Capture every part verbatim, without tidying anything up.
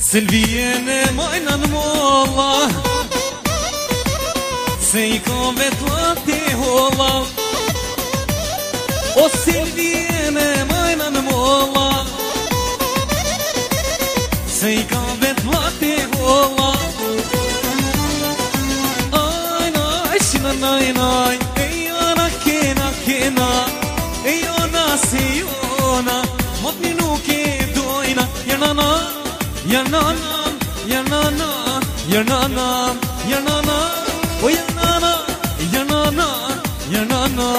Silvijene majna në molla, se I ka vetla te holla. O Silvijene majna në molla, se I ka vetla te holla. Aj, naj, shina, naj, naj, e jana kena, kena, e jona se jona, mot një nuk e dojna, jana na. Ya nana, ya nana, ya nana, ya nana, oh ya nana, ya nana, ya nana.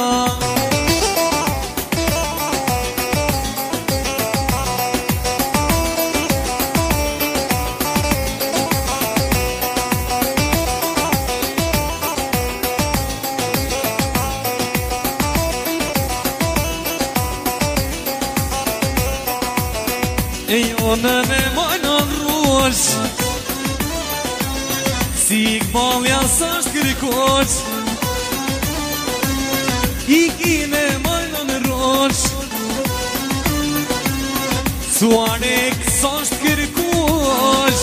Ey ona ne si këbalja s'ashtë kërkoq, I kine majnë në roq, suare kësashtë kërkoq.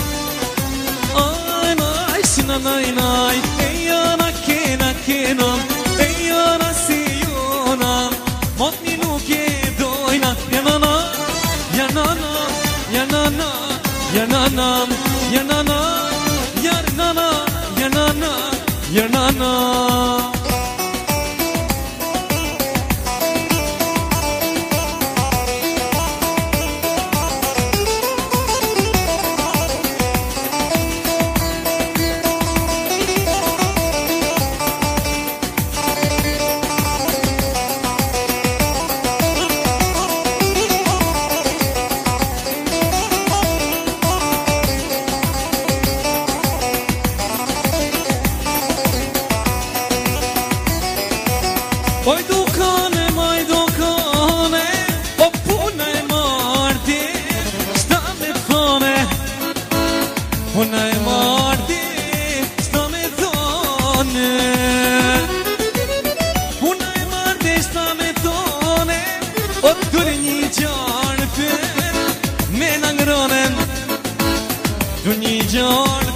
Aj, naj, shina, naj, naj, e jana kena, kena, e jana si jona, mot një nuk e dojna, janana, janana, janana, janana, janana, janana, janana, janana. Oj dukane, maj dukane, o puna e marti, shta me thone. Puna e marti, shta me thone. Puna e marti, shta me thone, o tërë një qarë për me në ngronen. Tërë një qarë